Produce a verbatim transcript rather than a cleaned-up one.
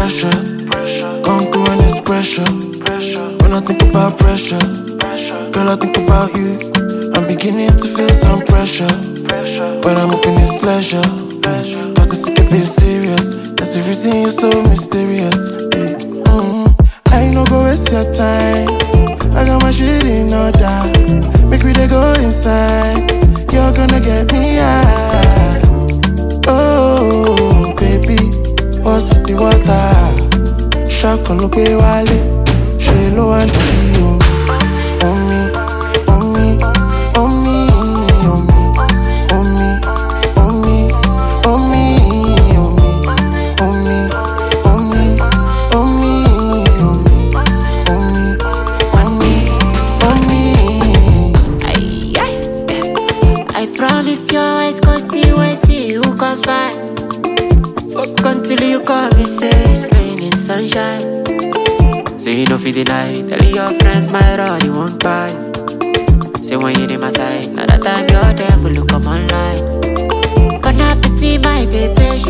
pressure. Come through and it's pressure. When I think about pressure, girl, I think about you. I'm beginning to feel some pressure, but I'm hoping it's leisure. Got to take a bit serious. That's the reason you're so mysterious. Yeah. Mm-hmm. I ain't no go waste your time. I got my shit in order. Make me they go inside. You're gonna get me high. Oh, baby, what's the water? Shaka look wale. She low and you. On me, on me, on me, on me, on me, on me, on me, on me, on me, on me, on me, on me, on me. Aye, aye. I promise your eyes go see what you can find. Fuck until you call me, say it's raining sunshine. So you know for the night, tell your friends my road you won't buy. Say when you in my side, now that time you're there for look come online. Gonna pity my baby,